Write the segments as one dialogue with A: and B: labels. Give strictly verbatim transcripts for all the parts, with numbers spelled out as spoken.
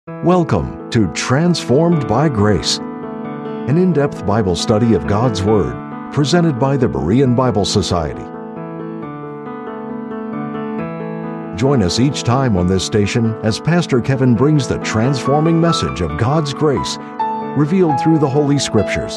A: Welcome to Transformed by Grace, an in-depth Bible study of God's Word, presented by the Berean Bible Society. Join us each time on this station as Pastor Kevin brings the transforming message of God's grace, revealed through the Holy Scriptures.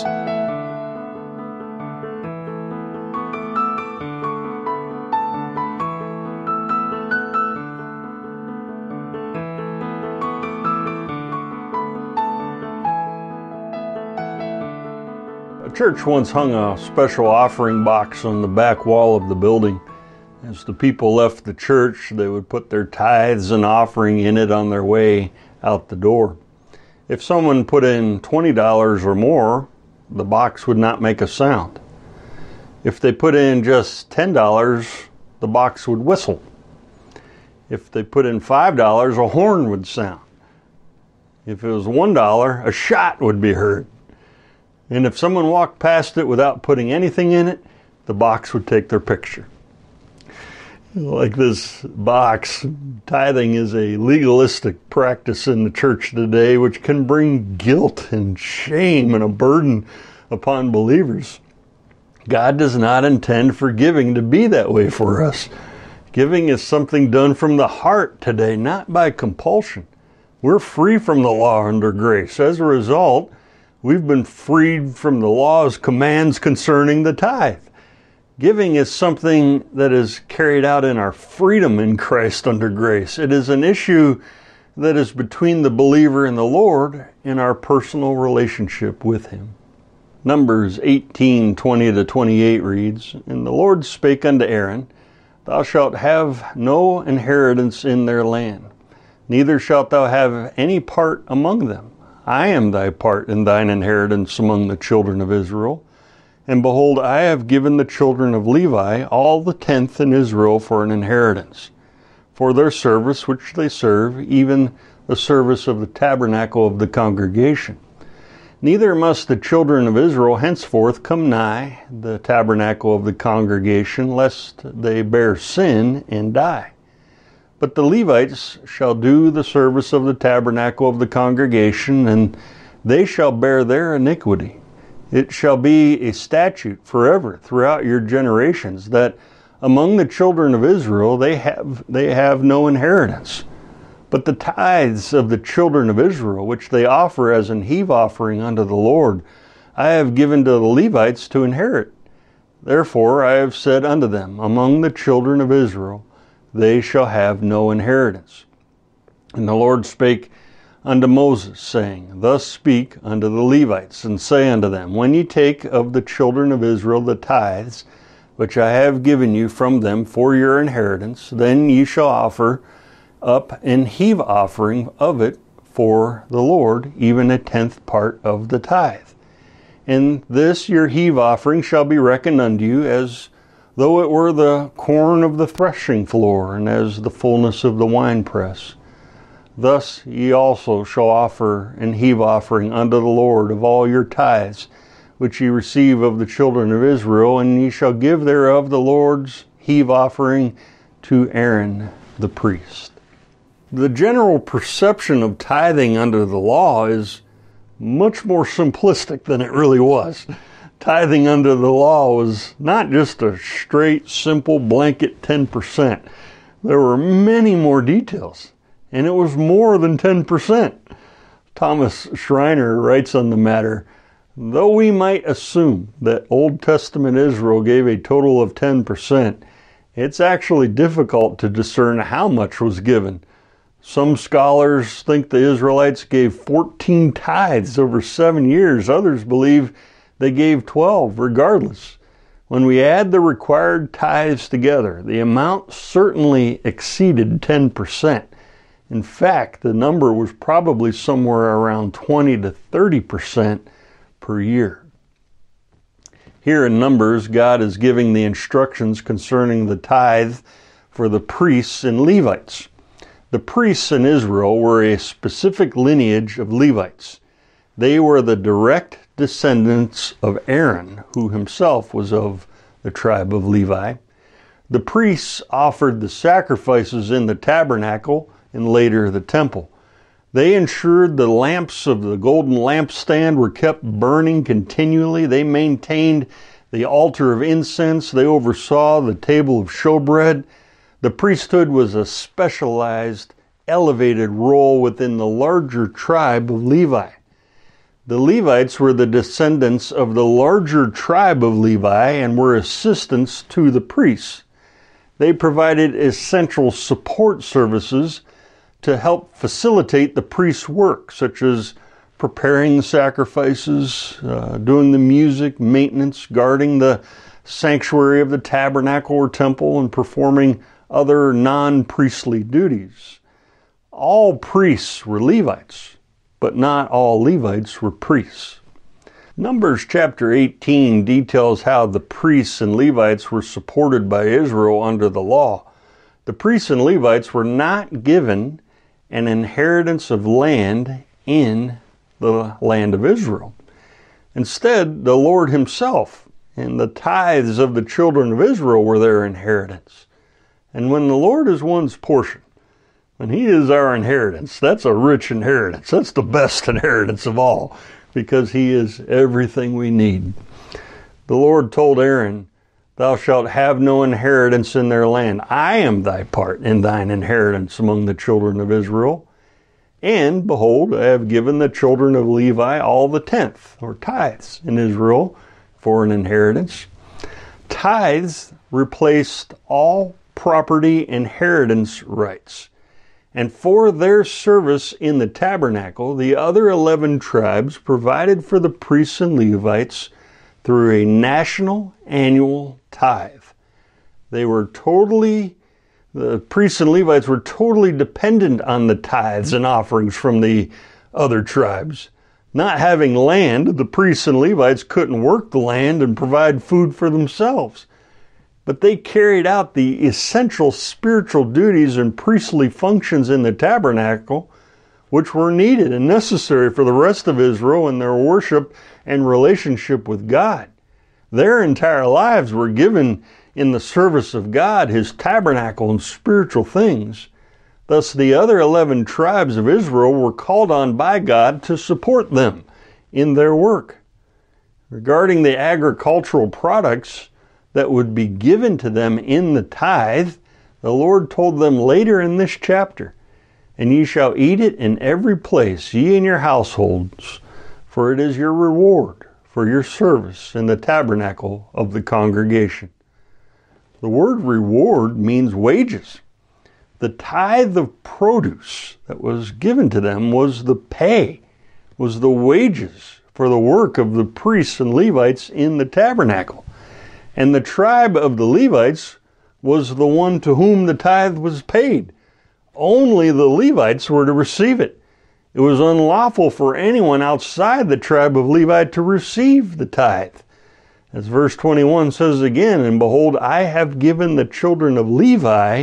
B: A church once hung a special offering box on the back wall of the building. As the people left the church, they would put their tithes and offering in it on their way out the door. If someone put in twenty dollars or more, the box would not make a sound. If they put in just ten dollars, the box would whistle. If they put in five dollars, a horn would sound. If it was one dollar, a shot would be heard. And if someone walked past it without putting anything in it, the box would take their picture. Like this box, tithing is a legalistic practice in the church today, which can bring guilt and shame and a burden upon believers. God does not intend for giving to be that way for us. Giving is something done from the heart today, not by compulsion. We're free from the law under grace. As a result, we've been freed from the law's commands concerning the tithe. Giving is something that is carried out in our freedom in Christ under grace. It is an issue that is between the believer and the Lord in our personal relationship with Him. Numbers eighteen, twenty to twenty-eight reads, "And the Lord spake unto Aaron, Thou shalt have no inheritance in their land, neither shalt thou have any part among them. I am thy part and thine inheritance among the children of Israel. And behold, I have given the children of Levi all the tenth in Israel for an inheritance, for their service which they serve, even the service of the tabernacle of the congregation. Neither must the children of Israel henceforth come nigh the tabernacle of the congregation, lest they bear sin and die. But the Levites shall do the service of the tabernacle of the congregation, and they shall bear their iniquity. It shall be a statute forever throughout your generations, that among the children of Israel they have they have no inheritance. But the tithes of the children of Israel, which they offer as an heave offering unto the Lord, I have given to the Levites to inherit. Therefore I have said unto them, among the children of Israel, they shall have no inheritance. And the Lord spake unto Moses, saying, Thus speak unto the Levites, and say unto them, When ye take of the children of Israel the tithes, which I have given you from them for your inheritance, then ye shall offer up an heave offering of it for the Lord, even a tenth part of the tithe. And this your heave offering shall be reckoned unto you as though it were the corn of the threshing floor, and as the fullness of the winepress. Thus ye also shall offer an heave offering unto the Lord of all your tithes, which ye receive of the children of Israel, and ye shall give thereof the Lord's heave offering to Aaron the priest." The general perception of tithing under the law is much more simplistic than it really was. Tithing under the law was not just a straight, simple blanket ten percent. There were many more details, and it was more than ten percent. Thomas Schreiner writes on the matter, "Though we might assume that Old Testament Israel gave a total of ten percent, it's actually difficult to discern how much was given. Some scholars think the Israelites gave fourteen tithes over seven years. Others believe they gave twelve. Regardless, when we add the required tithes together, the amount certainly exceeded ten percent. In fact, the number was probably somewhere around twenty to thirty percent per year. Here in Numbers, God is giving the instructions concerning the tithe for the priests and Levites. The priests in Israel were a specific lineage of Levites. They were the direct descendants of Aaron, who himself was of the tribe of Levi. The priests offered the sacrifices in the tabernacle and later the temple. They ensured the lamps of the golden lampstand were kept burning continually. They maintained the altar of incense. They oversaw the table of showbread. The priesthood was a specialized, elevated role within the larger tribe of Levi. The Levites were the descendants of the larger tribe of Levi and were assistants to the priests. They provided essential support services to help facilitate the priest's work, such as preparing the sacrifices, uh, doing the music, maintenance, guarding the sanctuary of the tabernacle or temple, and performing other non-priestly duties. All priests were Levites, but not all Levites were priests. Numbers chapter eighteen details how the priests and Levites were supported by Israel under the law. The priests and Levites were not given an inheritance of land in the land of Israel. Instead, the Lord himself and the tithes of the children of Israel were their inheritance. And when the Lord is one's portion, when he is our inheritance, that's a rich inheritance. That's the best inheritance of all, because he is everything we need. The Lord told Aaron, "Thou shalt have no inheritance in their land. I am thy part in thine inheritance among the children of Israel. And, behold, I have given the children of Levi all the tenth, or tithes, in Israel for an inheritance." Tithes replaced all property inheritance rights. And for their service in the tabernacle, the other eleven tribes provided for the priests and Levites through a national annual tithe. They were totally, the priests and Levites were totally dependent on the tithes and offerings from the other tribes. Not having land, the priests and Levites couldn't work the land and provide food for themselves. But they carried out the essential spiritual duties and priestly functions in the tabernacle, which were needed and necessary for the rest of Israel in their worship and relationship with God. Their entire lives were given in the service of God, his tabernacle, and spiritual things. Thus, the other eleven tribes of Israel were called on by God to support them in their work. Regarding the agricultural products that would be given to them in the tithe, the Lord told them later in this chapter, "And ye shall eat it in every place, ye and your households, for it is your reward for your service in the tabernacle of the congregation." The word reward means wages. The tithe of produce that was given to them was the pay, was the wages for the work of the priests and Levites in the tabernacle. And the tribe of the Levites was the one to whom the tithe was paid. Only the Levites were to receive it. It was unlawful for anyone outside the tribe of Levi to receive the tithe. As verse twenty-one says again, "And behold, I have given the children of Levi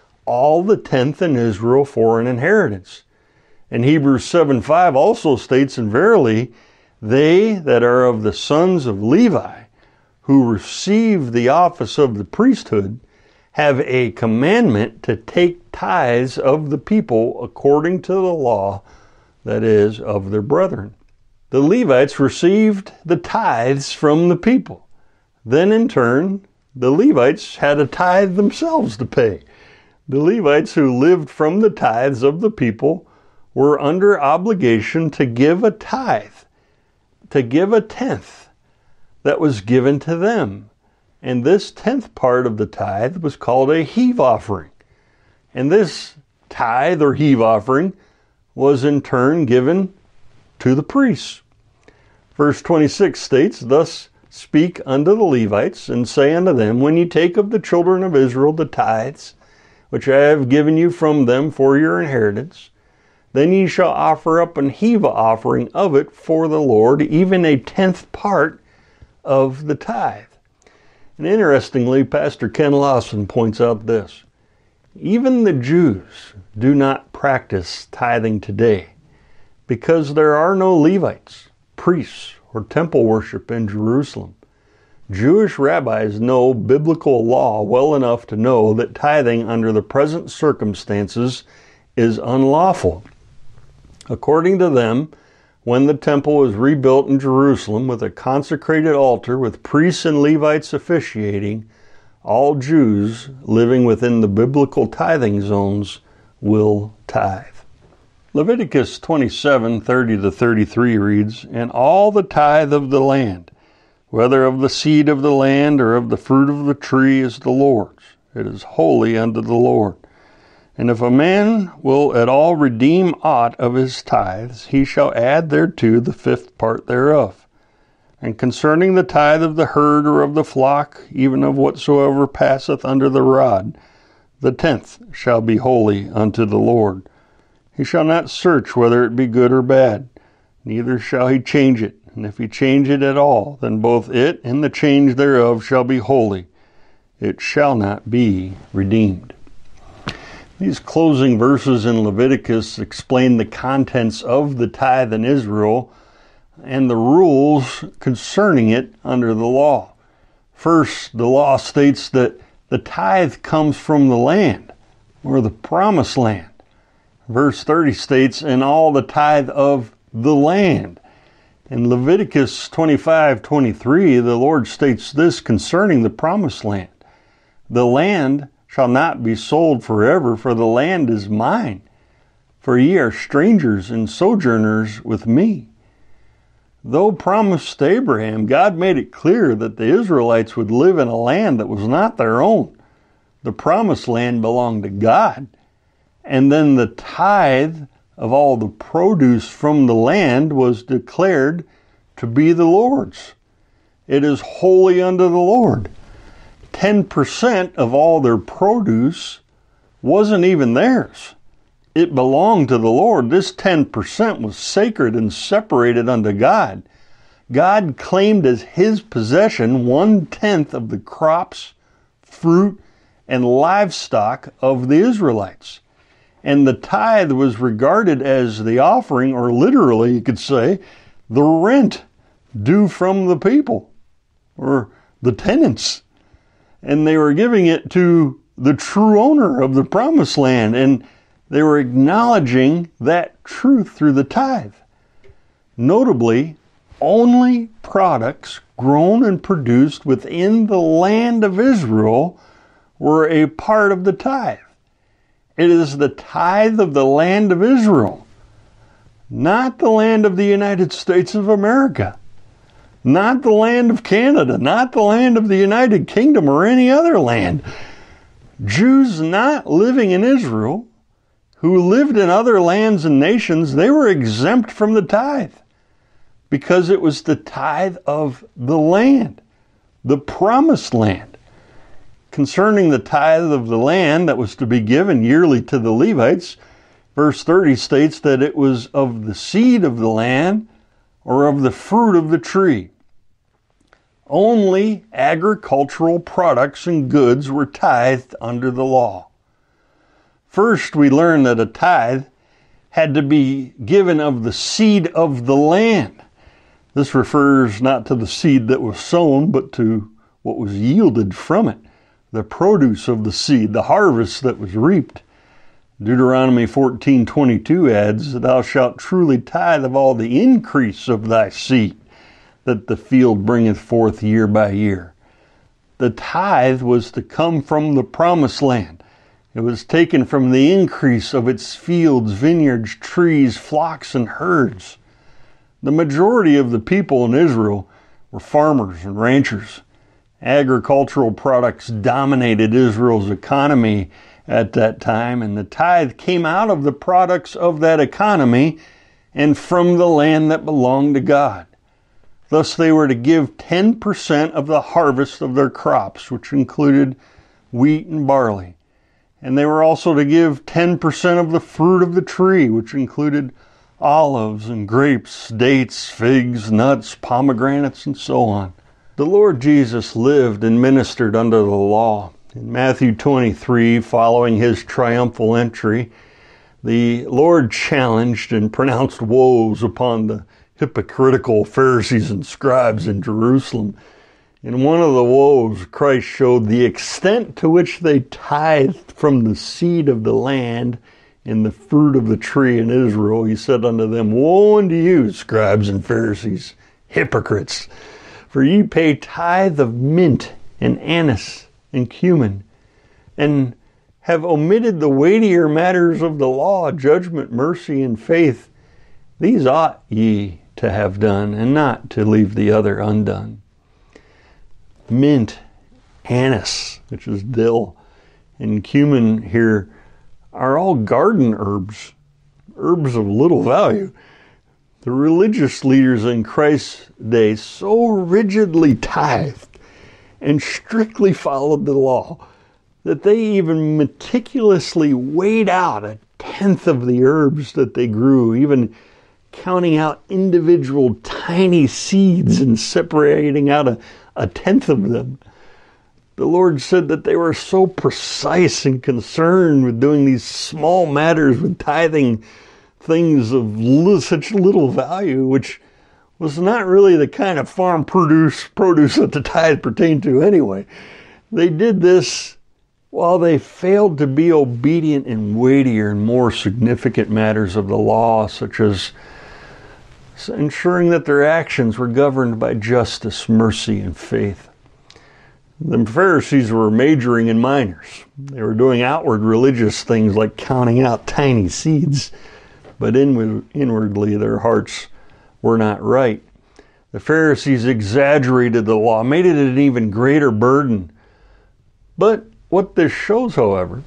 B: all the tenth in Israel for an inheritance." And Hebrews seven five also states, "And verily, they that are of the sons of Levi, who receive the office of the priesthood, have a commandment to take tithes of the people according to the law, that is, of their brethren." The Levites received the tithes from the people. Then in turn, the Levites had a tithe themselves to pay. The Levites who lived from the tithes of the people were under obligation to give a tithe, to give a tenth that was given to them. And this tenth part of the tithe was called a heave offering. And this tithe or heave offering was in turn given to the priests. Verse twenty-six states, "Thus speak unto the Levites, and say unto them, When ye take of the children of Israel the tithes, which I have given you from them for your inheritance, then ye shall offer up an heave offering of it for the Lord, even a tenth part of the tithe." And interestingly, Pastor Ken Lawson points out this: even the Jews do not practice tithing today because there are no Levites, priests, or temple worship in Jerusalem. Jewish rabbis know biblical law well enough to know that tithing under the present circumstances is unlawful. According to them, when the temple was rebuilt in Jerusalem with a consecrated altar with priests and Levites officiating, all Jews living within the biblical tithing zones will tithe. Leviticus twenty-seven, thirty to thirty-three reads, "And all the tithe of the land, whether of the seed of the land or of the fruit of the tree, is the Lord's. It is holy unto the Lord. And if a man will at all redeem aught of his tithes, he shall add thereto the fifth part thereof. And concerning the tithe of the herd or of the flock, even of whatsoever passeth under the rod, the tenth shall be holy unto the Lord. He shall not search whether it be good or bad, neither shall he change it. And if he change it at all, then both it and the change thereof shall be holy. It shall not be redeemed." These closing verses in Leviticus explain the contents of the tithe in Israel and the rules concerning it under the law. First, the law states that the tithe comes from the land, or the promised land. Verse thirty states, "And all the tithe of the land." In Leviticus twenty-five twenty-three, the Lord states this concerning the promised land: "The land shall not be sold forever, for the land is mine. For ye are strangers and sojourners with me." Though promised to Abraham, God made it clear that the Israelites would live in a land that was not their own. The promised land belonged to God. And then the tithe of all the produce from the land was declared to be the Lord's. It is holy unto the Lord. ten percent of all their produce wasn't even theirs. It belonged to the Lord. This ten percent was sacred and separated unto God. God claimed as his possession one-tenth of the crops, fruit, and livestock of the Israelites. And the tithe was regarded as the offering, or literally you could say, the rent due from the people, or the tenants. And they were giving it to the true owner of the promised land, and they were acknowledging that truth through the tithe. Notably, only products grown and produced within the land of Israel were a part of the tithe. It is the tithe of the land of Israel, not the land of the United States of America, not the land of Canada, not the land of the United Kingdom or any other land. Jews not living in Israel, who lived in other lands and nations, they were exempt from the tithe because it was the tithe of the land, the promised land. Concerning the tithe of the land that was to be given yearly to the Levites, verse thirty states that it was of the seed of the land or of the fruit of the tree. Only agricultural products and goods were tithed under the law. First, we learn that a tithe had to be given of the seed of the land. This refers not to the seed that was sown, but to what was yielded from it, the produce of the seed, the harvest that was reaped. Deuteronomy fourteen twenty-two adds, "Thou shalt truly tithe of all the increase of thy seed, that the field bringeth forth year by year." The tithe was to come from the promised land. It was taken from the increase of its fields, vineyards, trees, flocks, and herds. The majority of the people in Israel were farmers and ranchers. Agricultural products dominated Israel's economy at that time, and the tithe came out of the products of that economy and from the land that belonged to God. Thus they were to give ten percent of the harvest of their crops, which included wheat and barley. And they were also to give ten percent of the fruit of the tree, which included olives and grapes, dates, figs, nuts, pomegranates, and so on. The Lord Jesus lived and ministered under the law. In Matthew twenty-three, following his triumphal entry, the Lord challenged and pronounced woes upon the hypocritical Pharisees and scribes in Jerusalem. In one of the woes, Christ showed the extent to which they tithed from the seed of the land in the fruit of the tree in Israel, he said unto them, Woe unto you, scribes and Pharisees, hypocrites! For ye pay tithe of mint and anise and cumin, and have omitted the weightier matters of the law, judgment, mercy, and faith. These ought ye to have done, and not to leave the other undone. Mint, anise, which is dill, and cumin here are all garden herbs, herbs of little value. The religious leaders in Christ's day so rigidly tithed and strictly followed the law that they even meticulously weighed out a tenth of the herbs that they grew, even counting out individual tiny seeds and separating out a, a tenth of them. The Lord said that they were so precise and concerned with doing these small matters, with tithing things of little, such little value, which was not really the kind of farm produce produce that the tithe pertained to anyway. They did this while they failed to be obedient in weightier and more significant matters of the law, such as ensuring that their actions were governed by justice, mercy, and faith. The Pharisees were majoring in minors. They were doing outward religious things like counting out tiny seeds, but inwardly their hearts were not right. The Pharisees exaggerated the law, made it an even greater burden. But what this shows, however,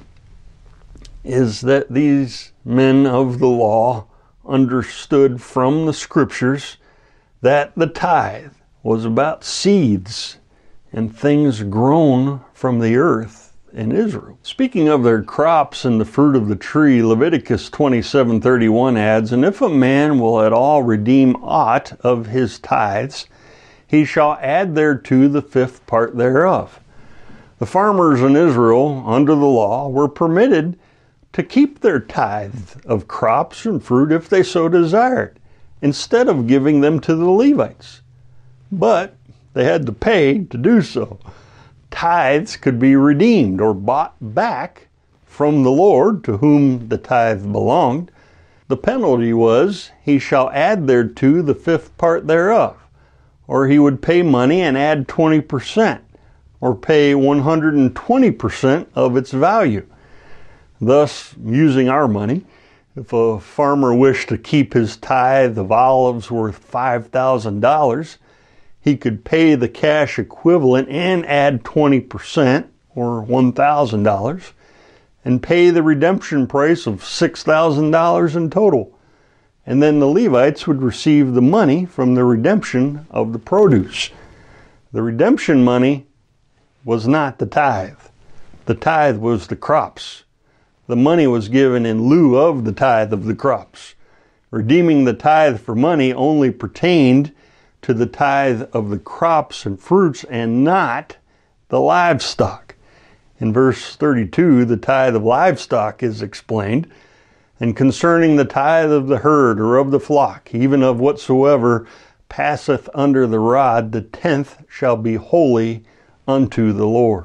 B: is that these men of the law understood from the scriptures that the tithe was about seeds and things grown from the earth in Israel. Speaking of their crops and the fruit of the tree, Leviticus twenty-seven thirty-one adds, And if a man will at all redeem aught of his tithes, he shall add thereto the fifth part thereof. The farmers in Israel, under the law, were permitted to keep their tithe of crops and fruit if they so desired, instead of giving them to the Levites. But they had to pay to do so. Tithes could be redeemed or bought back from the Lord to whom the tithe belonged. The penalty was, he shall add thereto the fifth part thereof, or he would pay money and add twenty percent. Or pay one hundred twenty percent of its value. Thus, using our money, if a farmer wished to keep his tithe of olives worth five thousand dollars, he could pay the cash equivalent and add twenty percent, or one thousand dollars, and pay the redemption price of six thousand dollars in total. And then the Levites would receive the money from the redemption of the produce. The redemption money was not the tithe. The tithe was the crops. The money was given in lieu of the tithe of the crops. Redeeming the tithe for money only pertained to the tithe of the crops and fruits and not the livestock. In verse thirty-two, the tithe of livestock is explained, and concerning the tithe of the herd or of the flock, even of whatsoever passeth under the rod, the tenth shall be holy unto the Lord.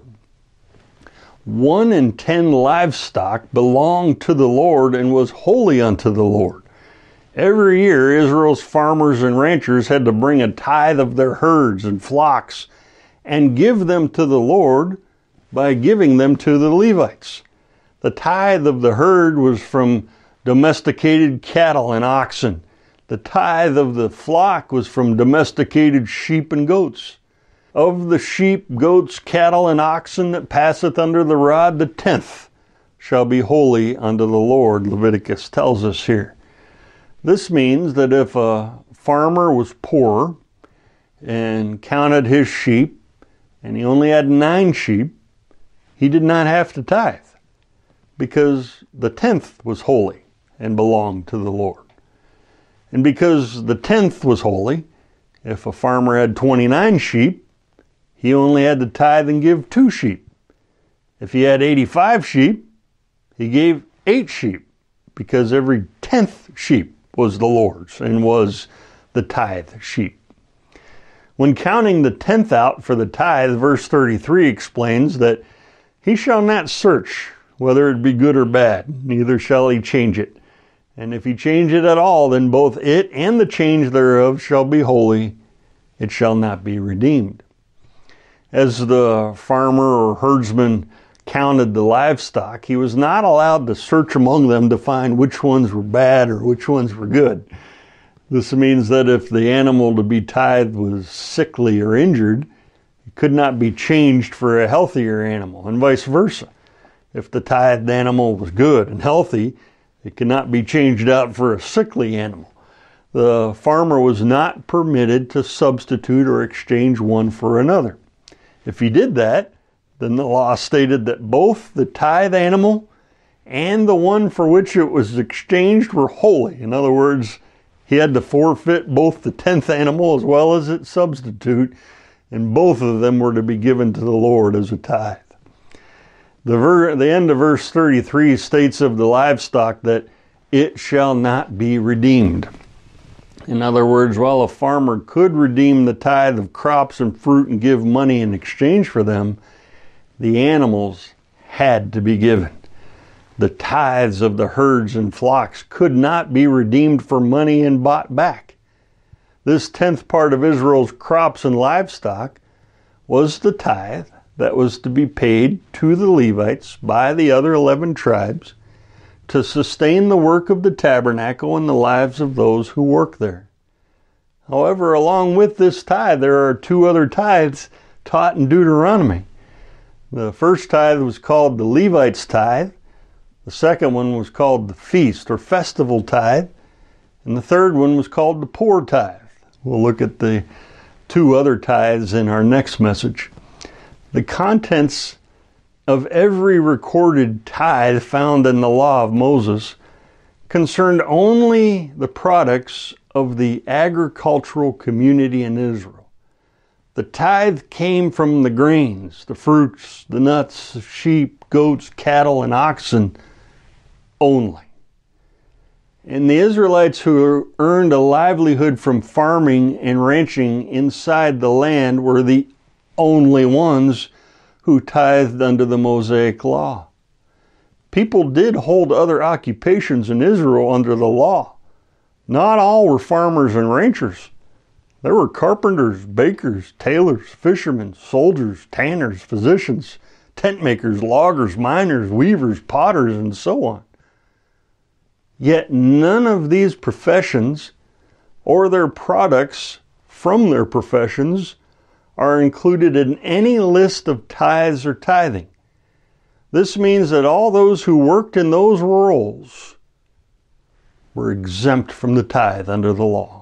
B: One in ten livestock belonged to the Lord and was holy unto the Lord. Every year, Israel's farmers and ranchers had to bring a tithe of their herds and flocks and give them to the Lord by giving them to the Levites. The tithe of the herd was from domesticated cattle and oxen. The tithe of the flock was from domesticated sheep and goats. Of the sheep, goats, cattle, and oxen that passeth under the rod, the tenth shall be holy unto the Lord, Leviticus tells us here. This means that if a farmer was poor and counted his sheep, and he only had nine sheep, he did not have to tithe, because the tenth was holy and belonged to the Lord. And because the tenth was holy, if a farmer had twenty-nine sheep, he only had to tithe and give two sheep. If he had eighty-five sheep, he gave eight sheep, because every tenth sheep was the Lord's and was the tithe sheep. When counting the tenth out for the tithe, verse thirty-three explains that he shall not search whether it be good or bad, neither shall he change it. And if he change it at all, then both it and the change thereof shall be holy, it shall not be redeemed. As the farmer or herdsman counted the livestock, he was not allowed to search among them to find which ones were bad or which ones were good. This means that if the animal to be tithed was sickly or injured, it could not be changed for a healthier animal, and vice versa. If the tithed animal was good and healthy, it could not be changed out for a sickly animal. The farmer was not permitted to substitute or exchange one for another. If he did that, then the law stated that both the tithe animal and the one for which it was exchanged were holy. In other words, he had to forfeit both the tenth animal as well as its substitute, and both of them were to be given to the Lord as a tithe. The, ver- the end of verse thirty-three states of the livestock that it shall not be redeemed. In other words, while a farmer could redeem the tithe of crops and fruit and give money in exchange for them, the animals had to be given. The tithes of the herds and flocks could not be redeemed for money and bought back. This tenth part of Israel's crops and livestock was the tithe that was to be paid to the Levites by the other eleven tribes to sustain the work of the tabernacle and the lives of those who work there. However, along with this tithe, there are two other tithes taught in Deuteronomy. The first tithe was called the Levites' tithe. The second one was called the feast or festival tithe. And the third one was called the poor tithe. We'll look at the two other tithes in our next message. The contents of every recorded tithe found in the law of Moses concerned only the products of the agricultural community in Israel. The tithe came from the grains, the fruits, the nuts, sheep, goats, cattle, and oxen only. And the Israelites who earned a livelihood from farming and ranching inside the land were the only ones who tithed under the Mosaic law. People did hold other occupations in Israel under the law. Not all were farmers and ranchers. There were carpenters, bakers, tailors, fishermen, soldiers, tanners, physicians, tent makers, loggers, miners, weavers, potters, and so on. Yet none of these professions or their products from their professions are included in any list of tithes or tithing. This means that all those who worked in those roles were exempt from the tithe under the law.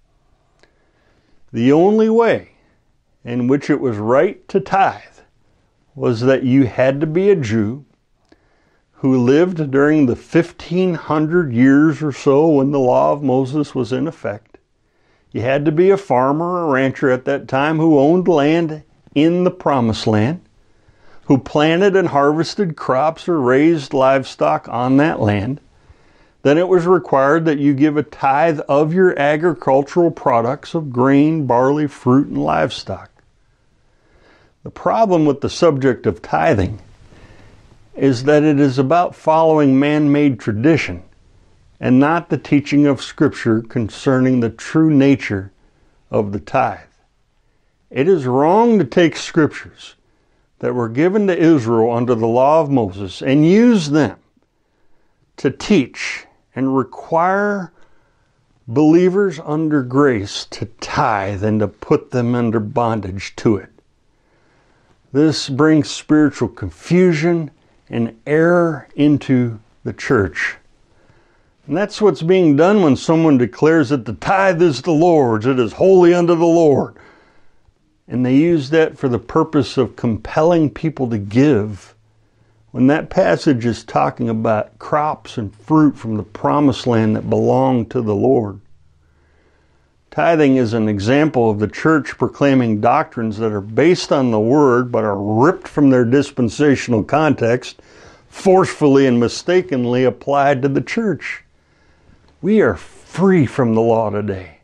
B: The only way in which it was right to tithe was that you had to be a Jew who lived during the fifteen hundred years or so when the law of Moses was in effect. You had to be a farmer or rancher at that time who owned land in the Promised Land, who planted and harvested crops or raised livestock on that land. Then it was required that you give a tithe of your agricultural products of grain, barley, fruit, and livestock. The problem with the subject of tithing is that it is about following man-made tradition and not the teaching of Scripture concerning the true nature of the tithe. It is wrong to take Scriptures that were given to Israel under the law of Moses and use them to teach and require believers under grace to tithe and to put them under bondage to it. This brings spiritual confusion and error into the church. And that's what's being done when someone declares that the tithe is the Lord's, it is holy unto the Lord. And they use that for the purpose of compelling people to give, when that passage is talking about crops and fruit from the Promised Land that belong to the Lord. Tithing is an example of the church proclaiming doctrines that are based on the Word but are ripped from their dispensational context, forcefully and mistakenly applied to the church. We are free from the law today.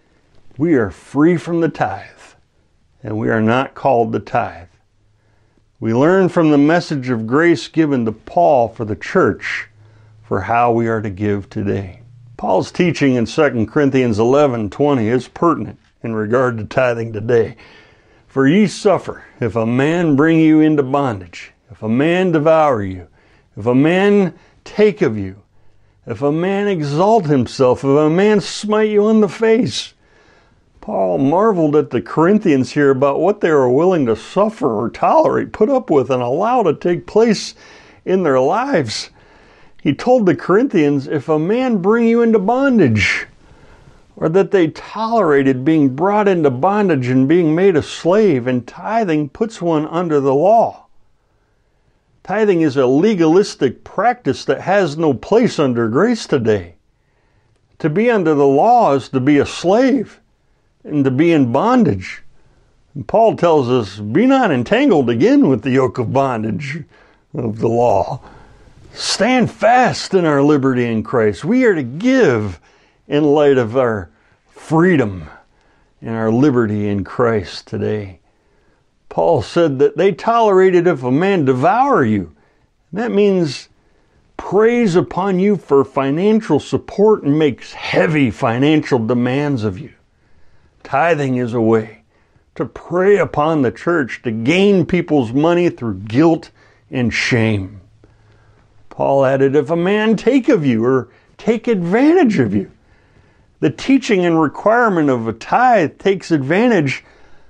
B: We are free from the tithe, and we are not called the tithe. We learn from the message of grace given to Paul for the church for how we are to give today. Paul's teaching in Second Corinthians eleven twenty is pertinent in regard to tithing today. For ye suffer, if a man bring you into bondage, if a man devour you, if a man take of you, if a man exalt himself, if a man smite you on the face. Paul marveled at the Corinthians here about what they were willing to suffer or tolerate, put up with, and allow to take place in their lives. He told the Corinthians, if a man bring you into bondage, or that they tolerated being brought into bondage and being made a slave, and tithing puts one under the law. Tithing is a legalistic practice that has no place under grace today. To be under the law is to be a slave and to be in bondage. And Paul tells us, be not entangled again with the yoke of bondage of the law. Stand fast in our liberty in Christ. We are to give in light of our freedom and our liberty in Christ today. Paul said that they tolerated if a man devour you. That means preys upon you for financial support and makes heavy financial demands of you. Tithing is a way to prey upon the church, to gain people's money through guilt and shame. Paul added, if a man take of you or take advantage of you. The teaching and requirement of a tithe takes advantage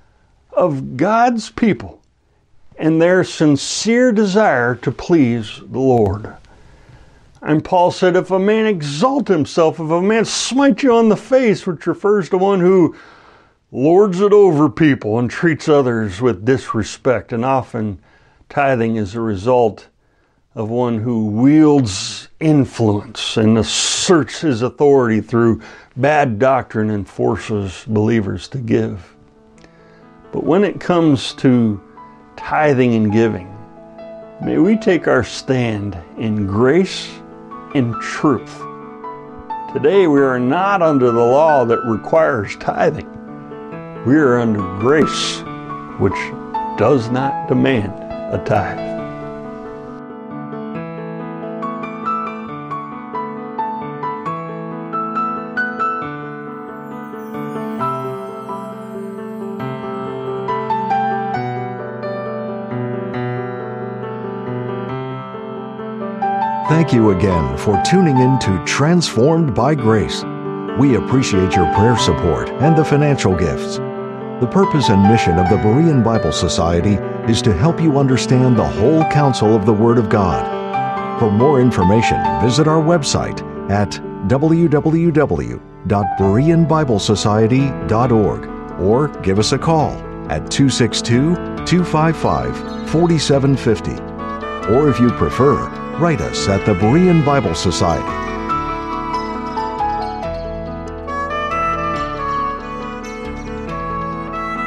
B: of God's people and their sincere desire to please the Lord. And Paul said, if a man exalt himself, if a man smite you on the face, which refers to one who lords it over people and treats others with disrespect, and often tithing is a result of one who wields influence and asserts his authority through bad doctrine and forces believers to give. But when it comes to tithing and giving, may we take our stand in grace and truth. Today we are not under the law that requires tithing. We are under grace, which does not demand a tithe.
A: Thank you again for tuning in to Transformed by Grace. We appreciate your prayer support and the financial gifts. The purpose and mission of the Berean Bible Society is to help you understand the whole counsel of the Word of God. For more information, visit our website at w w w dot berean bible society dot org or give us a call at two six two, two five five, four seven five zero. Or if you prefer, write us at the Berean Bible Society.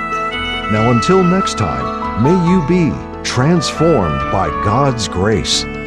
A: Now until next time, may you be transformed by God's grace.